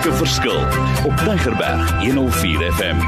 'n verskil op Tygerberg 104 FM.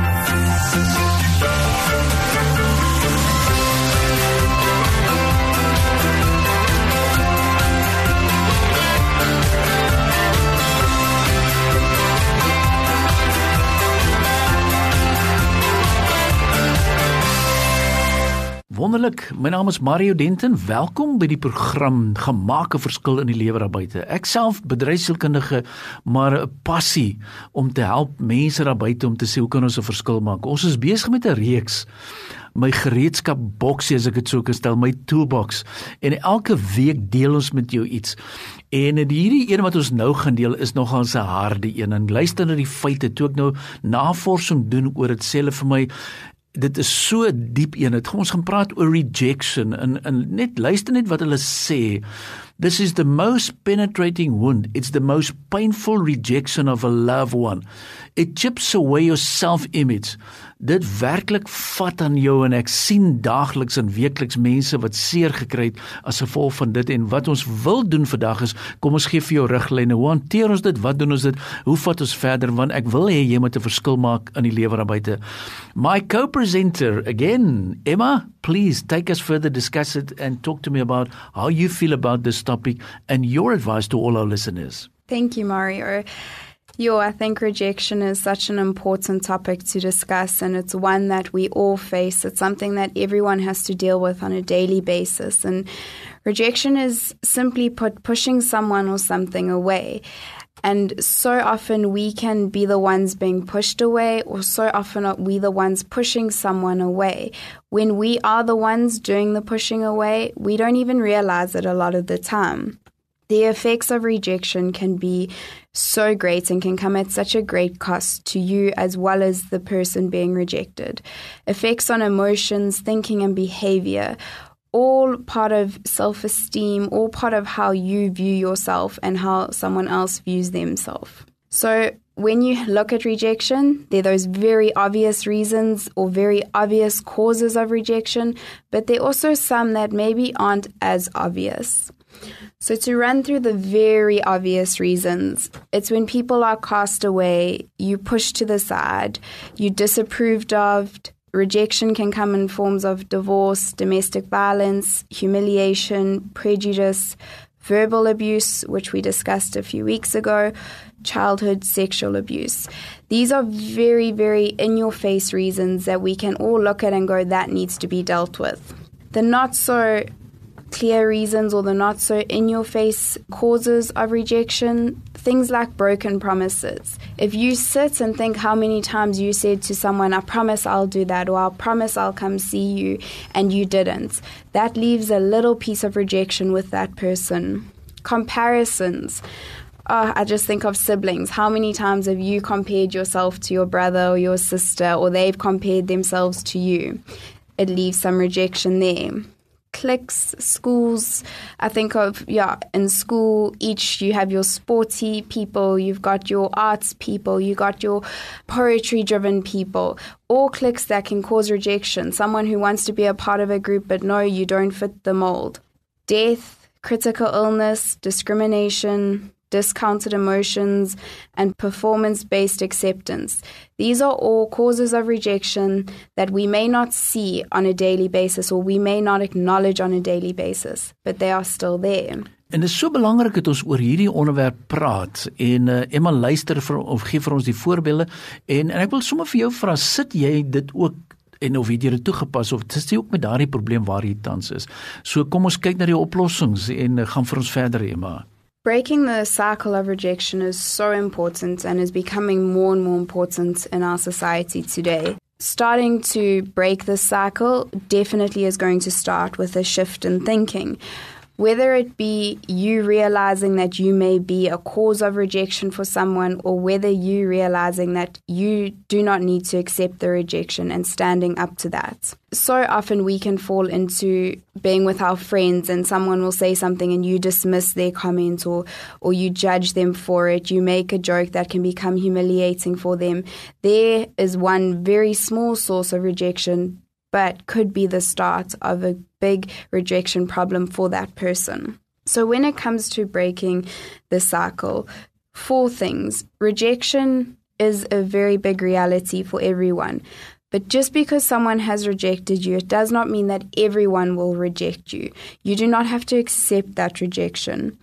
Wonderlik, my naam is Mario Denton, welkom by die program Gemaak 'n Verskil in die lewe daar buite. Ek self bedryfsielkundige, maar 'n passie om te help mense daar buite om te sê hoe kan ons 'n verskil maak. Ons is besig met 'n reeks, my gereedskapboksie as ek dit so kan stel, my toolbox, en elke week deel ons met jou iets. En hierdie een wat ons nou gaan deel is nogal 'n harde een, en luister na die feite, toe ek nou navorsing doen oor dit, sê hulle vir my, dit is so diep een, ons gaan praat oor rejection, en net luister net wat hulle sê. This is the most penetrating wound. It's the most painful rejection of a loved one. It chips away your self-image. Dit werklik vat aan jou, en ek sien daagliks en weekliks mense wat seer gekry het as gevolg van dit, en wat ons wil doen vandag is, kom ons gee vir jou riglyne, hoe hanteer ons dit, wat doen ons dit, hoe vat ons verder, want ek wil hê jy moet 'n verskil maak in die lewe daar buite. My co-presenter, again, Emma, please take us further, discuss it, and talk to me about how you feel about this topic and your advice to all our listeners. Thank you, Mario. I think rejection is such an important topic to discuss, and it's one that we all face. It's something that everyone has to deal with on a daily basis. And rejection is simply put, pushing someone or something away. And so often we can be the ones being pushed away, or so often are we the ones pushing someone away. When we are the ones doing the pushing away, we don't even realize it a lot of the time. The effects of rejection can be so great and can come at such a great cost to you as well as the person being rejected. Effects on emotions, thinking and behavior, all part of self-esteem, all part of how you view yourself and how someone else views themselves. So when you look at rejection, there are those very obvious reasons or very obvious causes of rejection, but there are also some that maybe aren't as obvious. So to run through the very obvious reasons, it's when people are cast away, you pushed to the side, you disapproved of. Rejection can come in forms of divorce, domestic violence, humiliation, prejudice, verbal abuse, which we discussed a few weeks ago, childhood sexual abuse. These are very, very in-your-face reasons that we can all look at and go, that needs to be dealt with. The not so clear reasons or the not so in-your-face causes of rejection, things like broken promises. If you sit and think how many times you said to someone, I promise I'll do that, or I promise I'll come see you, and you didn't, that leaves a little piece of rejection with that person. Comparisons. I just think of siblings. How many times have you compared yourself to your brother or your sister, or they've compared themselves to you? It leaves some rejection there. Cliques, schools, I think of, in school, you have your sporty people, you've got your arts people, you got your poetry-driven people, all cliques that can cause rejection. Someone who wants to be a part of a group, but no, you don't fit the mold. Death, critical illness, discrimination, discounted emotions, and performance-based acceptance. These are all causes of rejection that we may not see on a daily basis, or we may not acknowledge on a daily basis, but they are still there. En dit is so belangrik dat ons oor hierdie onderwerp praat, en Emma luister of gee vir ons die voorbeelde, en ek wil sommer vir jou vra, sit jy dit ook, en of het jy dit toegepas, of is jy ook met daardie probleem waar jy tans is? So kom ons kyk na die oplossings, en gaan vir ons verder, Emma. Breaking the cycle of rejection is so important and is becoming more and more important in our society today. Starting to break this cycle definitely is going to start with a shift in thinking. Whether it be you realizing that you may be a cause of rejection for someone, or whether you realizing that you do not need to accept the rejection and standing up to that. So often we can fall into being with our friends and someone will say something and you dismiss their comment, or you judge them for it. You make a joke that can become humiliating for them. There is one very small source of rejection, but could be the start of a big rejection problem for that person. So when it comes to breaking the cycle, 4 things. Rejection is a very big reality for everyone. But just because someone has rejected you, it does not mean that everyone will reject you. You do not have to accept that rejection.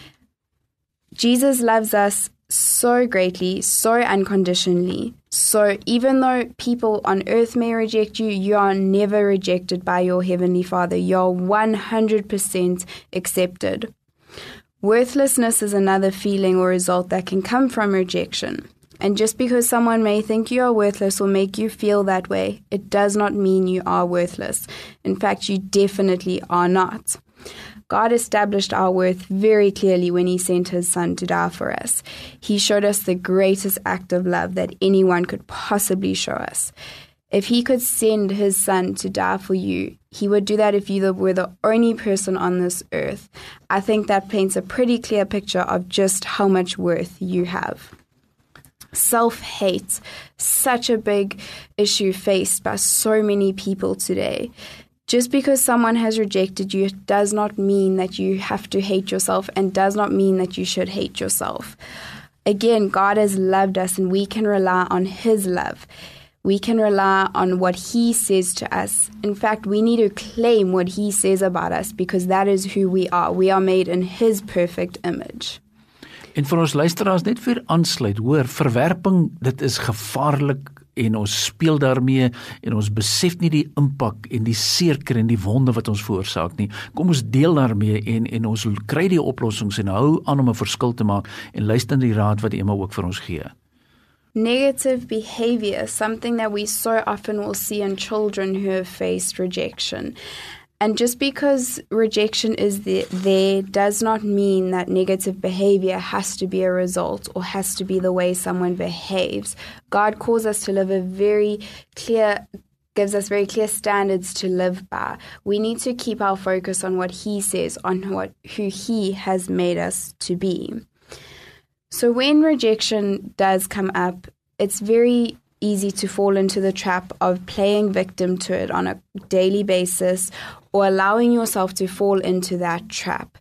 Jesus loves us so greatly, so unconditionally. So even though people on earth may reject you, you are never rejected by your Heavenly Father. You're 100% accepted. Worthlessness is another feeling or result that can come from rejection. And just because someone may think you are worthless or make you feel that way, it does not mean you are worthless. In fact, you definitely are not. God established our worth very clearly when He sent His Son to die for us. He showed us the greatest act of love that anyone could possibly show us. If He could send His Son to die for you, He would do that if you were the only person on this earth. I think that paints a pretty clear picture of just how much worth you have. Self-hate, such a big issue faced by so many people today. Just because someone has rejected you, it does not mean that you have to hate yourself and does not mean that you should hate yourself. Again, God has loved us and we can rely on His love. We can rely on what He says to us. In fact, we need to claim what He says about us because that is who we are. We are made in His perfect image. En vir ons luisteraars net weer aansluit, hoor, verwerping, dit is gevaarlik en ons speel daarmee en ons besef nie die impak en die seerkry en die wonde wat ons veroorsaak nie. Kom ons deel daarmee en ons kry die oplossings en hou aan om 'n verskil te maak en luister na die raad wat Emma ook vir ons gee. Negative behavior, something that we so often will see in children who have faced rejection. And just because rejection is there does not mean that negative behavior has to be a result or has to be the way someone behaves. God calls us to live gives us very clear standards to live by. We need to keep our focus on what He says, on who He has made us to be. So when rejection does come up, it's very easy to fall into the trap of playing victim to it on a daily basis or allowing yourself to fall into that trap.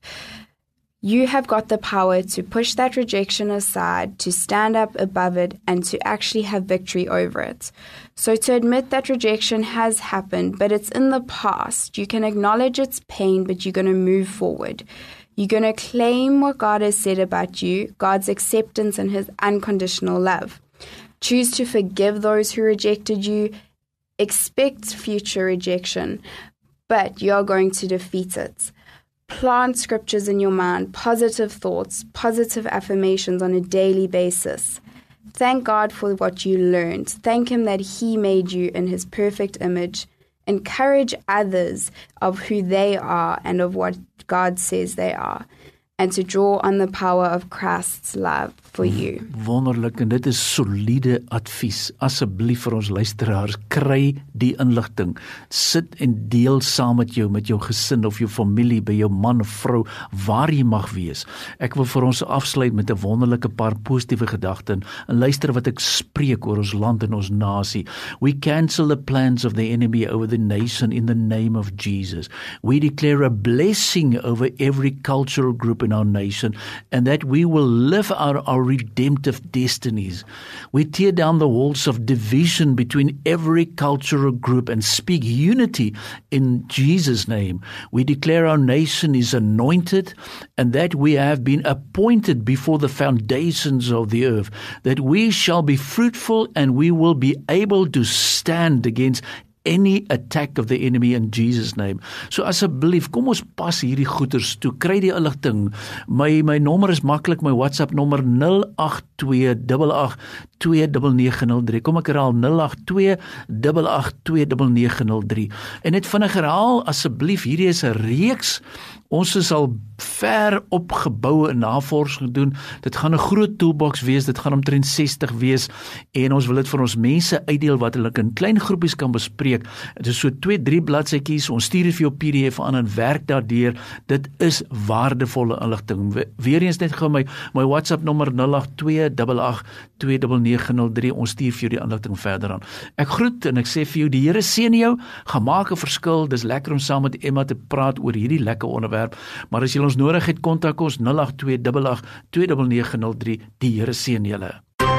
You have got the power to push that rejection aside, to stand up above it, and to actually have victory over it. So to admit that rejection has happened, but it's in the past, you can acknowledge its pain, but you're going to move forward. You're going to claim what God has said about you, God's acceptance and His unconditional love. Choose to forgive those who rejected you. Expect future rejection, but you're going to defeat it. Plant scriptures in your mind, positive thoughts, positive affirmations on a daily basis. Thank God for what you learned. Thank Him that He made you in His perfect image. Encourage others of who they are and of what God says they are. And to draw on the power of Christ's love for you. Wonderlik, en dit is soliede advies. Asseblief vir ons luisteraars, kry die inligting. Sit en deel saam met jou gesin of jou familie, by jou man of vrou, waar jy mag wees. Ek wil vir ons afsluit met 'n wonderlike paar positiewe gedagtes en luister wat ek spreek oor ons land en ons nasie. We cancel the plans of the enemy over the nation in the name of Jesus. We declare a blessing over every cultural group in our nation, and that we will live out our redemptive destinies. We tear down the walls of division between every cultural group and speak unity in Jesus' name. We declare our nation is anointed and that we have been appointed before the foundations of the earth, that we shall be fruitful and we will be able to stand against any attack of the enemy in Jesus' name. So asseblief, kom ons pas hierdie goeders toe. Kry die inligting. My nommer is maklik, my WhatsApp nommer 082882903. Kom ek herhaal 082882903. En net vinnig herhaal, asseblief, hierdie is 'n reeks. Ons is al ver opgebou in navorsing doen. Dit gaan 'n groot toolbox wees, dit gaan omtrent 60 wees en ons wil dit vir ons mense uitdeel wat hulle in klein groepies kan bespreek. Dit is so 2-3 bladsytjies, ons stuur dit vir jou PDF aan en werk daardeur. Dit is waardevolle inligting. Weer eens net gou my WhatsApp nommer 082882903. 29903, ons stuur vir jou die inligting verder aan. Ek groet en ek sê vir jou, die Here seën jou, gaan maak 'n verskil, dis lekker om saam met Emma te praat oor hierdie lekker onderwerp, maar as jy ons nodig het, kontak ons 082882903, die Here seën julle.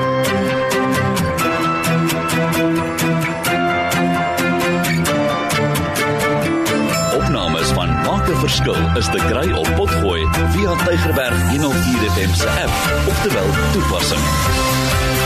Opnames van Maak 'n Verskil is te kry op Potgooi via Tygerberg 104 FM se app, oftewel toepassing.